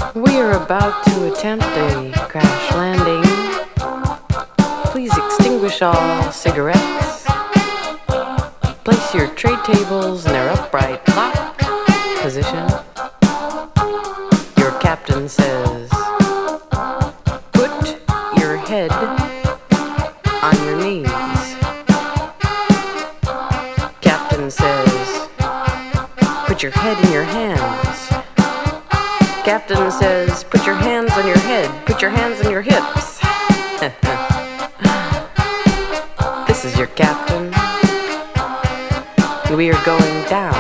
We are about to attempt a crash landing. Please extinguish all cigarettes. Place your tray tables in their upright lock position. Your captain says, put your head on your knees. Captain says, put your head in your hands. Captain says, put your hands on your head, put your hands on your hips. This is your captain. We are going down.